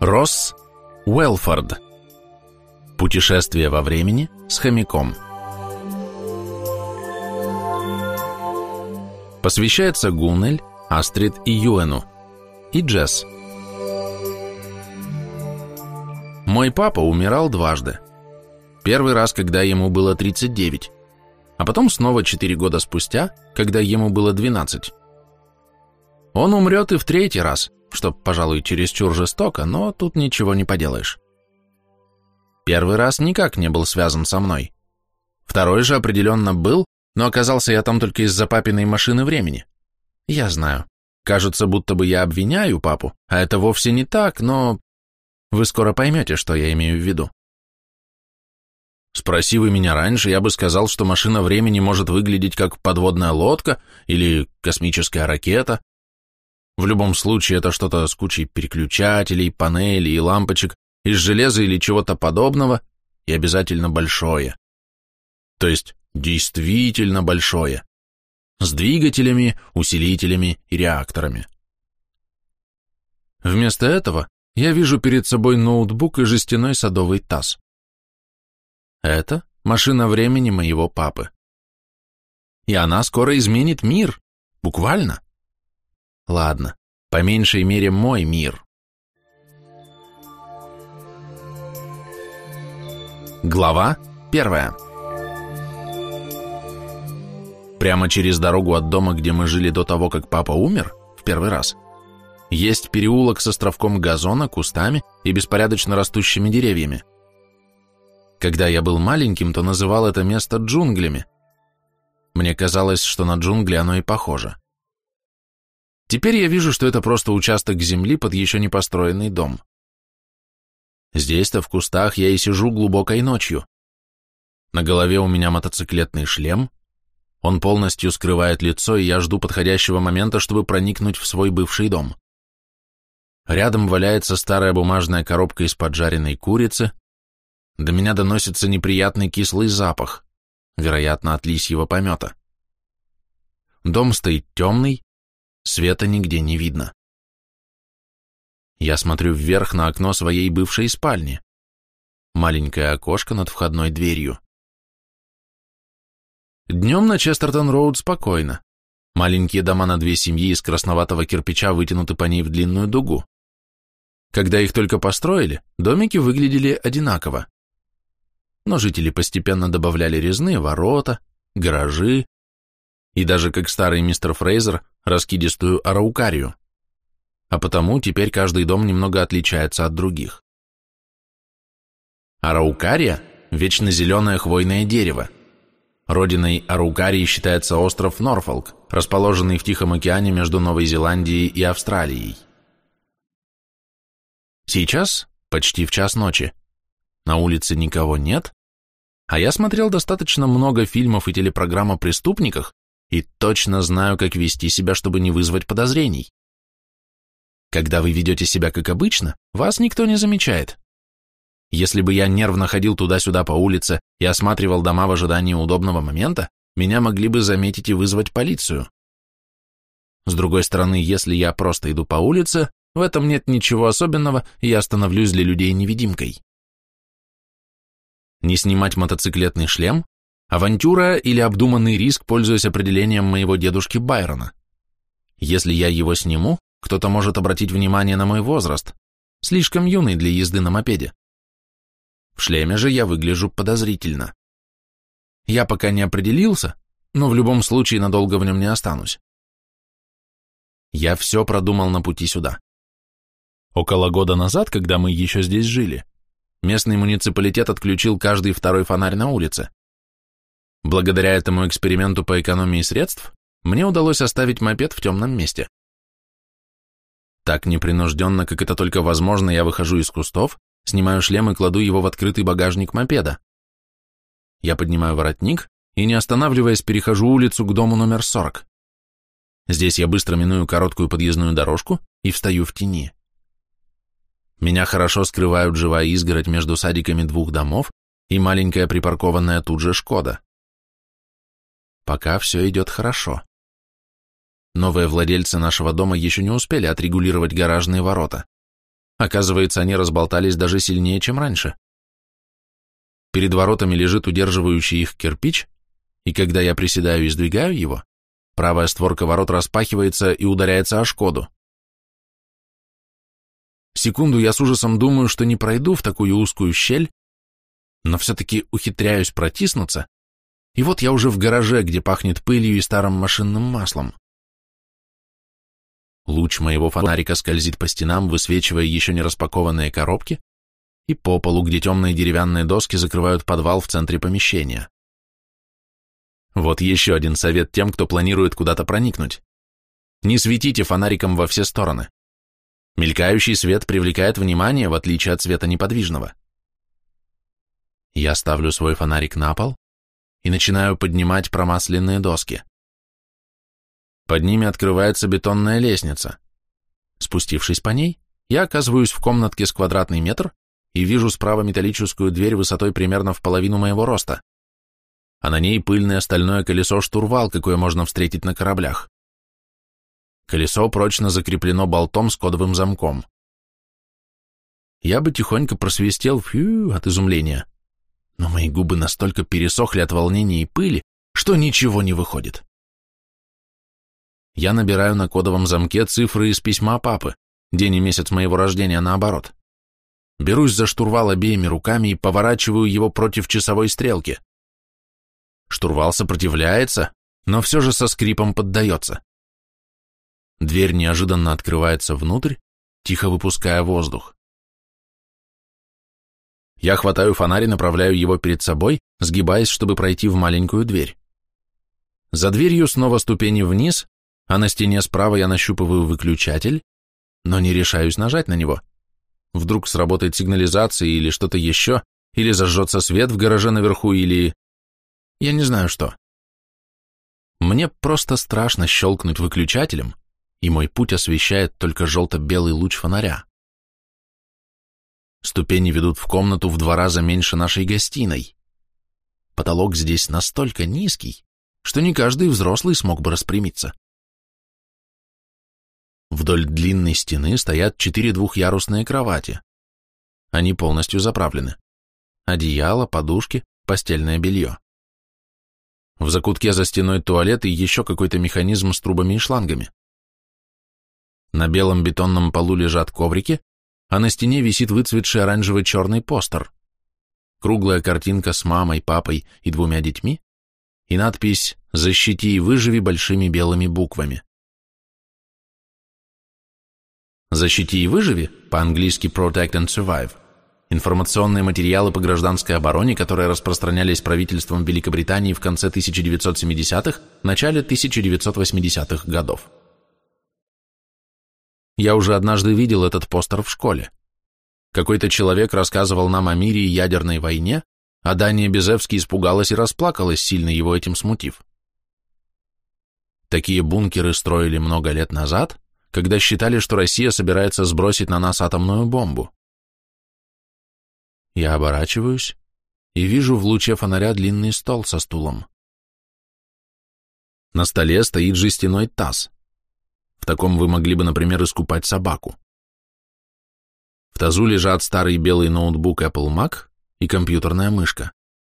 Росс Уэлфорд. Путешествие во времени с хомяком. Посвящается Гуннель, Астрид и Юэну, и Джесс. Мой папа умирал дважды. Первый раз, когда ему было 39, а потом снова 4 года спустя, когда ему было 12. Он умрет и в третий раз, что, пожалуй, чересчур жестоко, но тут ничего не поделаешь. Первый раз никак не был связан со мной. Второй же определенно был, но оказался я там только из-за папиной машины времени. Я знаю, кажется, будто бы я обвиняю папу, а это вовсе не так, но вы скоро поймете, что я имею в виду. Спроси вы меня раньше, я бы сказал, что машина времени может выглядеть как подводная лодка или космическая ракета. В любом случае, это что-то с кучей переключателей, панелей и лампочек, из железа или чего-то подобного, и обязательно большое. То есть, действительно большое. С двигателями, усилителями и реакторами. Вместо этого я вижу перед собой ноутбук и жестяной садовый таз. Это машина времени моего папы. И она скоро изменит мир, буквально. Ладно, по меньшей мере мой мир. Глава 1. Прямо через дорогу от дома, где мы жили до того, как папа умер, в первый раз, есть переулок с островком газона, кустами и беспорядочно растущими деревьями. Когда я был маленьким, то называл это место джунглями. Мне казалось, что на джунгли оно и похоже. Теперь я вижу, что это просто участок земли под еще не построенный дом. Здесь-то в кустах я и сижу глубокой ночью. На голове у меня мотоциклетный шлем, он полностью скрывает лицо, и я жду подходящего момента, чтобы проникнуть в свой бывший дом. Рядом валяется старая бумажная коробка из поджаренной курицы, до меня доносится неприятный кислый запах, вероятно, от лисьего помета. Дом стоит темный, света нигде не видно. Я смотрю вверх на окно своей бывшей спальни. Маленькое окошко над входной дверью. Днем на Честертон-роуд спокойно. Маленькие дома на 2 семьи из красноватого кирпича вытянуты по ней в длинную дугу. Когда их только построили, домики выглядели одинаково. Но жители постепенно добавляли резные ворота, гаражи и даже, как старый мистер Фрейзер, раскидистую араукарию. А потому теперь каждый дом немного отличается от других. Араукария – вечно зеленое хвойное дерево. Родиной араукарии считается остров Норфолк, расположенный в Тихом океане между Новой Зеландией и Австралией. Сейчас, почти в час ночи, на улице никого нет, а я смотрел достаточно много фильмов и телепрограмм о преступниках и точно знаю, как вести себя, чтобы не вызвать подозрений. Когда вы ведете себя как обычно, вас никто не замечает. Если бы я нервно ходил туда-сюда по улице и осматривал дома в ожидании удобного момента, меня могли бы заметить и вызвать полицию. С другой стороны, если я просто иду по улице, в этом нет ничего особенного, и я становлюсь для людей невидимкой. Не снимать мотоциклетный шлем – авантюра или обдуманный риск, пользуясь определением моего дедушки Байрона. Если я его сниму, кто-то может обратить внимание на мой возраст, слишком юный для езды на мопеде. В шлеме же я выгляжу подозрительно. Я пока не определился, но в любом случае надолго в нем не останусь. Я все продумал на пути сюда. Около года назад, когда мы еще здесь жили, местный муниципалитет отключил каждый второй фонарь на улице. Благодаря этому эксперименту по экономии средств мне удалось оставить мопед в темном месте. Так непринужденно, как это только возможно, я выхожу из кустов, снимаю шлем и кладу его в открытый багажник мопеда. Я поднимаю воротник и, не останавливаясь, перехожу улицу к дому номер 40. Здесь я быстро миную короткую подъездную дорожку и встаю в тени. Меня хорошо скрывают живая изгородь между садиками 2 домов и маленькая припаркованная тут же Шкода. Пока все идет хорошо. Новые владельцы нашего дома еще не успели отрегулировать гаражные ворота. Оказывается, они разболтались даже сильнее, чем раньше. Перед воротами лежит удерживающий их кирпич, и когда я приседаю и сдвигаю его, правая створка ворот распахивается и ударяется о Шкоду. Секунду я с ужасом думаю, что не пройду в такую узкую щель, но все-таки ухитряюсь протиснуться, и вот я уже в гараже, где пахнет пылью и старым машинным маслом. Луч моего фонарика скользит по стенам, высвечивая еще не распакованные коробки, и по полу, где темные деревянные доски закрывают подвал в центре помещения. Вот еще один совет тем, кто планирует куда-то проникнуть. Не светите фонариком во все стороны. Мелькающий свет привлекает внимание, в отличие от света неподвижного. Я ставлю свой фонарик на пол и начинаю поднимать промасленные доски. Под ними открывается бетонная лестница. Спустившись по ней, я оказываюсь в комнатке с квадратный метр и вижу справа металлическую дверь высотой примерно в половину моего роста, а на ней пыльное стальное колесо-штурвал, какое можно встретить на кораблях. Колесо прочно закреплено болтом с кодовым замком. Я бы тихонько просвистел от изумления, но мои губы настолько пересохли от волнения и пыли, что ничего не выходит. Я набираю на кодовом замке цифры из письма папы, день и месяц моего рождения наоборот. Берусь за штурвал обеими руками и поворачиваю его против часовой стрелки. Штурвал сопротивляется, но все же со скрипом поддается. Дверь неожиданно открывается внутрь, тихо выпуская воздух. Я хватаю фонарь и направляю его перед собой, сгибаясь, чтобы пройти в маленькую дверь. За дверью снова ступени вниз, а на стене справа я нащупываю выключатель, но не решаюсь нажать на него. Вдруг сработает сигнализация или что-то еще, или зажжется свет в гараже наверху, или... Я не знаю что. Мне просто страшно щелкнуть выключателем, и мой путь освещает только желто-белый луч фонаря. Ступени ведут в комнату в 2 раза меньше нашей гостиной. Потолок здесь настолько низкий, что не каждый взрослый смог бы распрямиться. Вдоль длинной стены стоят 4 двухъярусные кровати. Они полностью заправлены. Одеяло, подушки, постельное белье. В закутке за стеной туалет и еще какой-то механизм с трубами и шлангами. На белом бетонном полу лежат коврики, а на стене висит выцветший оранжево-черный постер. Круглая картинка с мамой, папой и 2 детьми и надпись «Защити и выживи» большими белыми буквами. «Защити и выживи», по-английски «Protect and Survive», информационные материалы по гражданской обороне, которые распространялись правительством Великобритании в конце 1970-х, начале 1980-х годов. Я уже однажды видел этот постер в школе. Какой-то человек рассказывал нам о мире и ядерной войне, а Дания Безевский испугалась и расплакалась, сильно его этим смутив. Такие бункеры строили много лет назад, когда считали, что Россия собирается сбросить на нас атомную бомбу. Я оборачиваюсь и вижу в луче фонаря длинный стол со стулом. На столе стоит жестяной таз. В таком вы могли бы, например, искупать собаку. В тазу лежат старый белый ноутбук Apple Mac и компьютерная мышка.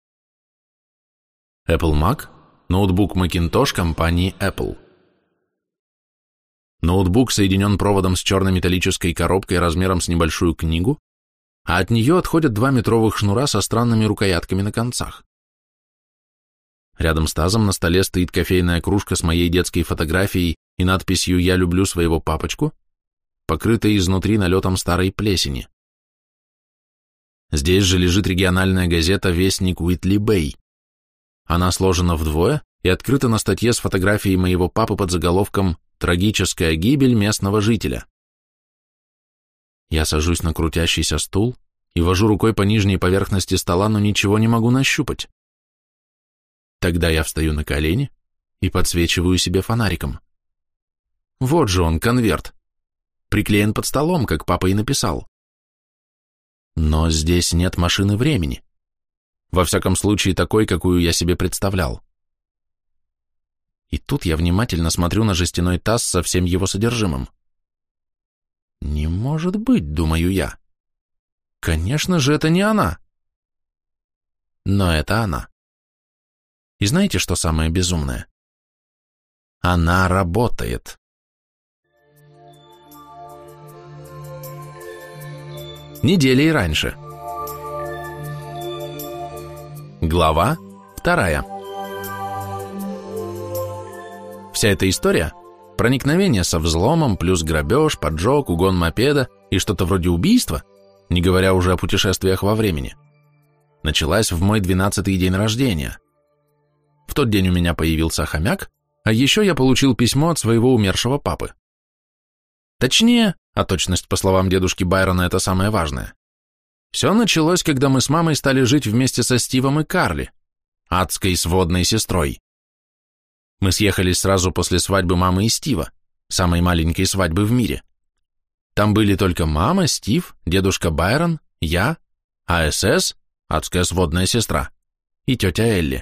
Apple Mac – ноутбук Macintosh компании Apple. Ноутбук соединен проводом с черной металлической коробкой размером с небольшую книгу, а от нее отходят 2 метровых шнура со странными рукоятками на концах. Рядом с тазом на столе стоит кофейная кружка с моей детской фотографией и надписью «Я люблю своего папочку», покрытая изнутри налетом старой плесени. Здесь же лежит региональная газета «Вестник Уитли-Бэй». Она сложена вдвое и открыта на статье с фотографией моего папы под заголовком «Трагическая гибель местного жителя». Я сажусь на крутящийся стул и вожу рукой по нижней поверхности стола, но ничего не могу нащупать. Тогда я встаю на колени и подсвечиваю себе фонариком. Вот же он, конверт. Приклеен под столом, как папа и написал. Но здесь нет машины времени. Во всяком случае, такой, какую я себе представлял. И тут я внимательно смотрю на жестяной таз со всем его содержимым. Не может быть, думаю я. Конечно же, это не она. Но это она. И знаете, что самое безумное? Она работает. Неделей раньше. Глава 2. Вся эта история – проникновение со взломом, плюс грабеж, поджог, угон мопеда и что-то вроде убийства, не говоря уже о путешествиях во времени, началась в мой 12-й день рождения. В тот день у меня появился хомяк, а еще я получил письмо от своего умершего папы. Точнее, а точность, по словам дедушки Байрона, это самое важное. Все началось, когда мы с мамой стали жить вместе со Стивом и Карли, адской сводной сестрой. Мы съехались сразу после свадьбы мамы и Стива, самой маленькой свадьбы в мире. Там были только мама, Стив, дедушка Байрон, я, АСС, адская сводная сестра, и тетя Элли.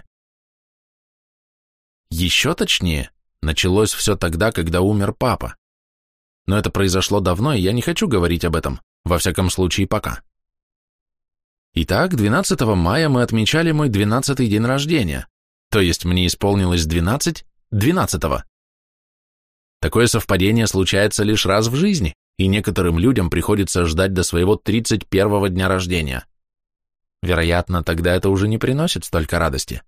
Еще точнее, началось все тогда, когда умер папа. Но это произошло давно, и я не хочу говорить об этом, во всяком случае пока. Итак, 12 мая мы отмечали мой 12-й день рождения, то есть мне исполнилось 12 12-го. Такое совпадение случается лишь раз в жизни, и некоторым людям приходится ждать до своего 31-го дня рождения. Вероятно, тогда это уже не приносит столько радости.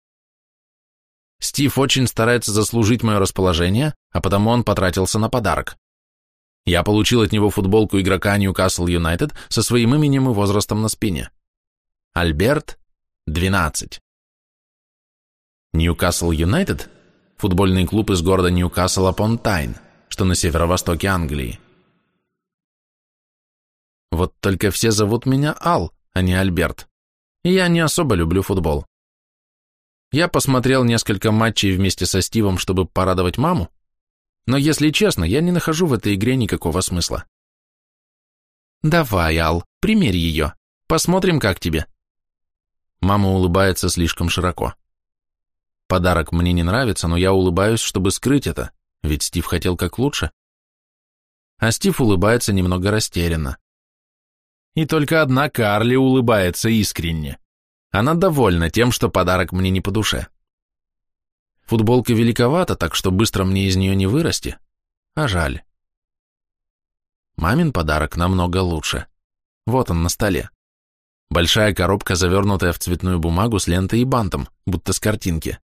Стив очень старается заслужить мое расположение, а потому он потратился на подарок. Я получил от него футболку игрока Ньюкасл Юнайтед со своим именем и возрастом на спине. Альберт, 12. Ньюкасл Юнайтед – футбольный клуб из города Ньюкасл-апон-Тайн, что на северо-востоке Англии. Вот только все зовут меня Ал, а не Альберт, и я не особо люблю футбол. Я посмотрел несколько матчей вместе со Стивом, чтобы порадовать маму, но, если честно, я не нахожу в этой игре никакого смысла. Давай, Ал, примерь ее, посмотрим, как тебе. Мама улыбается слишком широко. Подарок мне не нравится, но я улыбаюсь, чтобы скрыть это, ведь Стив хотел как лучше. А Стив улыбается немного растерянно. И только одна Карли улыбается искренне. Она довольна тем, что подарок мне не по душе. Футболка великовата, так что быстро мне из нее не вырасти, а жаль. Мамин подарок намного лучше. Вот он на столе. Большая коробка, завернутая в цветную бумагу с лентой и бантом, будто с картинки.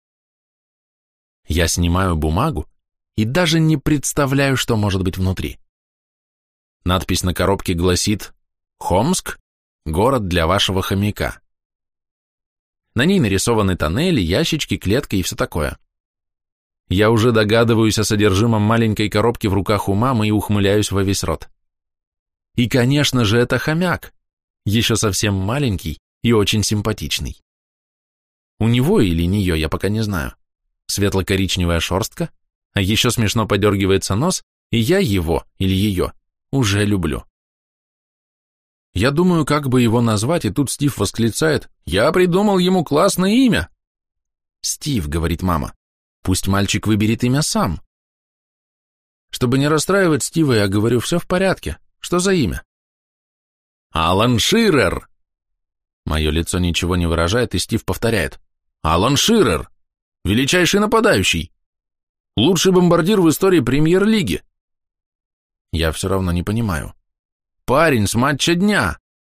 Я снимаю бумагу и даже не представляю, что может быть внутри. Надпись на коробке гласит «Хомск – город для вашего хомяка». На ней нарисованы тоннели, ящички, клетка и все такое. Я уже догадываюсь о содержимом маленькой коробки в руках у мамы и ухмыляюсь во весь рот. И, конечно же, это хомяк, еще совсем маленький и очень симпатичный. У него или нее, я пока не знаю. Светло-коричневая шерстка, а еще смешно подергивается нос, и я его или ее уже люблю. Я думаю, как бы его назвать, и тут Стив восклицает: «Я придумал ему классное имя!» «Стив», — говорит мама, — «пусть мальчик выберет имя сам». Чтобы не расстраивать Стива, я говорю: «Все в порядке. Что за имя?» «Алан Ширер!» Мое лицо ничего не выражает, и Стив повторяет: «Алан Ширер! Величайший нападающий! Лучший бомбардир в истории премьер-лиги!» Я все равно не понимаю. «Парень с матча дня!»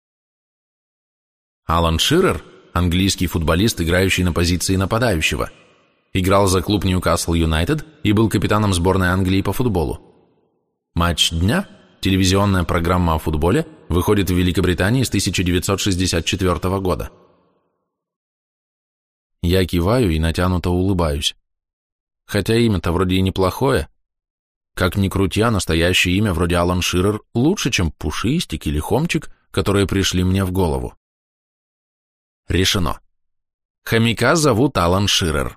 Алан Ширер – английский футболист, играющий на позиции нападающего. Играл за клуб Ньюкасл Юнайтед и был капитаном сборной Англии по футболу. «Матч дня» – телевизионная программа о футболе, выходит в Великобритании с 1964 года. Я киваю и натянуто улыбаюсь. Хотя имя-то вроде и неплохое. Как ни крути, настоящее имя вроде Алан Ширер лучше, чем Пушистик или Хомчик, которые пришли мне в голову. Решено. Хомяка зовут Алан Ширер.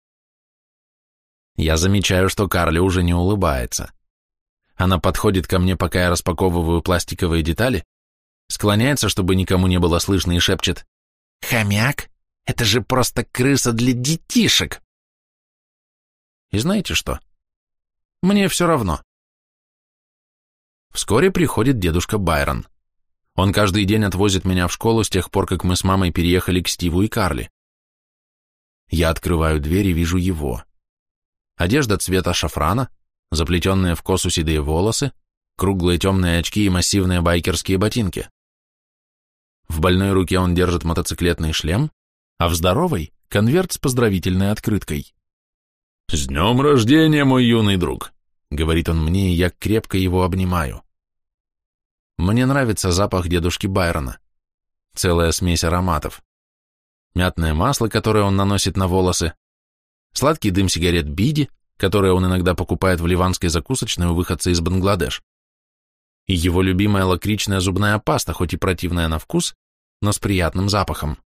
Я замечаю, что Карли уже не улыбается. Она подходит ко мне, пока я распаковываю пластиковые детали, склоняется, чтобы никому не было слышно, и шепчет: «Хомяк? Это же просто крыса для детишек!» И знаете что? Мне все равно. Вскоре приходит дедушка Байрон. Он каждый день отвозит меня в школу с тех пор, как мы с мамой переехали к Стиву и Карли. Я открываю дверь и вижу его. Одежда цвета шафрана, заплетенные в косу седые волосы, круглые темные очки и массивные байкерские ботинки. В больной руке он держит мотоциклетный шлем, а в здоровой — конверт с поздравительной открыткой. «С днем рождения, мой юный друг!» — говорит он мне, и я крепко его обнимаю. Мне нравится запах дедушки Байрона. Целая смесь ароматов. Мятное масло, которое он наносит на волосы, сладкий дым сигарет биди, которые он иногда покупает в ливанской закусочной у выходца из Бангладеш, и его любимая лакричная зубная паста, хоть и противная на вкус, но с приятным запахом.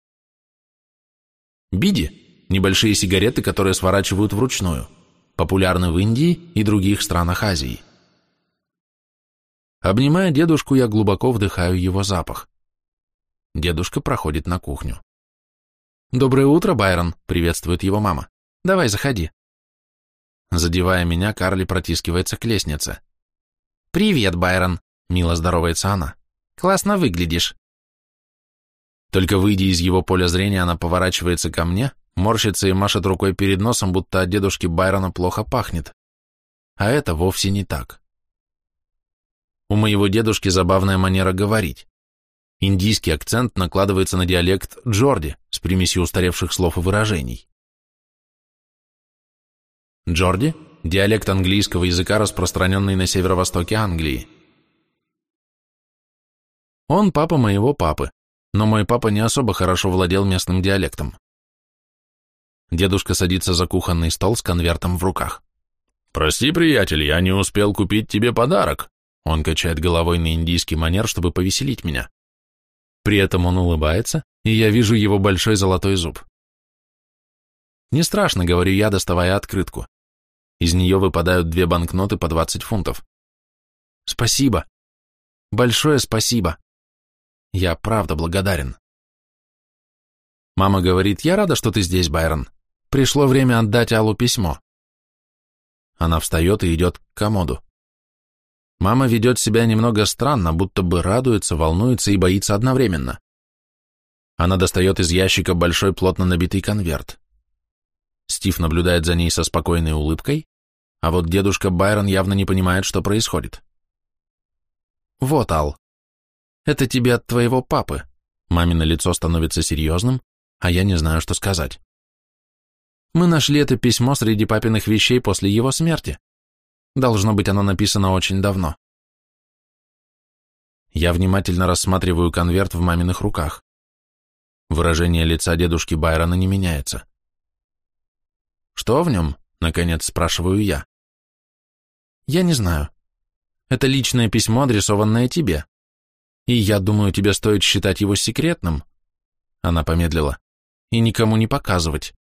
Биди – небольшие сигареты, которые сворачивают вручную, популярны в Индии и других странах Азии. Обнимая дедушку, я глубоко вдыхаю его запах. Дедушка проходит на кухню. «Доброе утро, Байрон», — приветствует его мама. «Давай, заходи». Задевая меня, Карли протискивается к лестнице. «Привет, Байрон», — мило здоровается она. «Классно выглядишь». Только выйдя из его поля зрения, она поворачивается ко мне, морщится и машет рукой перед носом, будто от дедушки Байрона плохо пахнет. А это вовсе не так. У моего дедушки забавная манера говорить. Индийский акцент накладывается на диалект джорди с примесью устаревших слов и выражений. Джорди – диалект английского языка, распространенный на северо-востоке Англии. Он папа моего папы, но мой папа не особо хорошо владел местным диалектом. Дедушка садится за кухонный стол с конвертом в руках. «Прости, приятель, я не успел купить тебе подарок». Он качает головой на индийский манер, чтобы повеселить меня. При этом он улыбается, и я вижу его большой золотой зуб. «Не страшно», — говорю я, доставая открытку. Из нее выпадают 2 банкноты по 20 фунтов. «Спасибо. Большое спасибо. Я правда благодарен». Мама говорит: «Я рада, что ты здесь, Байрон. Пришло время отдать Аллу письмо». Она встает и идет к комоду. Мама ведет себя немного странно, будто бы радуется, волнуется и боится одновременно. Она достает из ящика большой плотно набитый конверт. Стив наблюдает за ней со спокойной улыбкой, а вот дедушка Байрон явно не понимает, что происходит. «Вот, Ал, это тебе от твоего папы». Мамино лицо становится серьезным, а я не знаю, что сказать. «Мы нашли это письмо среди папиных вещей после его смерти. Должно быть, оно написано очень давно». Я внимательно рассматриваю конверт в маминых руках. Выражение лица дедушки Байрона не меняется. «Что в нем?» — наконец спрашиваю я. «Я не знаю. Это личное письмо, адресованное тебе. И я думаю, тебе стоит считать его секретным». Она помедлила. «И никому не показывать».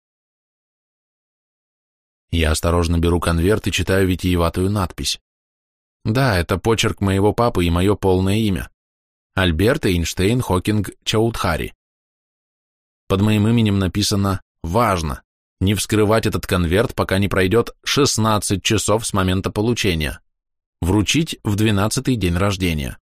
Я осторожно беру конверт и читаю витиеватую надпись. Да, это почерк моего папы и мое полное имя. Альберт Эйнштейн Хокинг Чаудхари. Под моим именем написано «Важно! Не вскрывать этот конверт, пока не пройдет 16 часов с момента получения. Вручить в 12-й день рождения».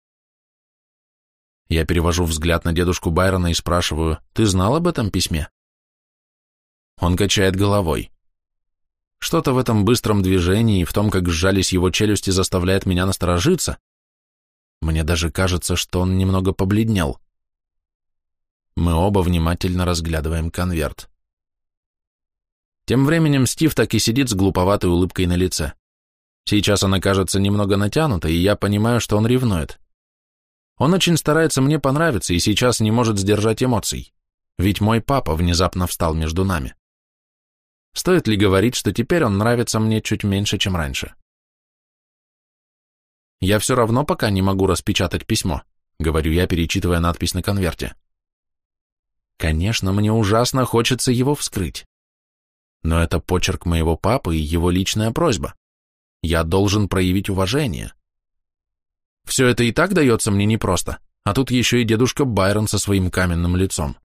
Я перевожу взгляд на дедушку Байрона и спрашиваю: «Ты знал об этом письме?» Он качает головой. Что-то в этом быстром движении и в том, как сжались его челюсти, заставляет меня насторожиться. Мне даже кажется, что он немного побледнел. Мы оба внимательно разглядываем конверт. Тем временем Стив так и сидит с глуповатой улыбкой на лице. Сейчас она кажется немного натянутой, и я понимаю, что он ревнует. Он очень старается мне понравиться и сейчас не может сдержать эмоций, ведь мой папа внезапно встал между нами. Стоит ли говорить, что теперь он нравится мне чуть меньше, чем раньше? «Я все равно пока не могу распечатать письмо», — говорю я, перечитывая надпись на конверте. Конечно, мне ужасно хочется его вскрыть. Но это почерк моего папы и его личная просьба. Я должен проявить уважение. Все это и так дается мне непросто, а тут еще и дедушка Байрон со своим каменным лицом.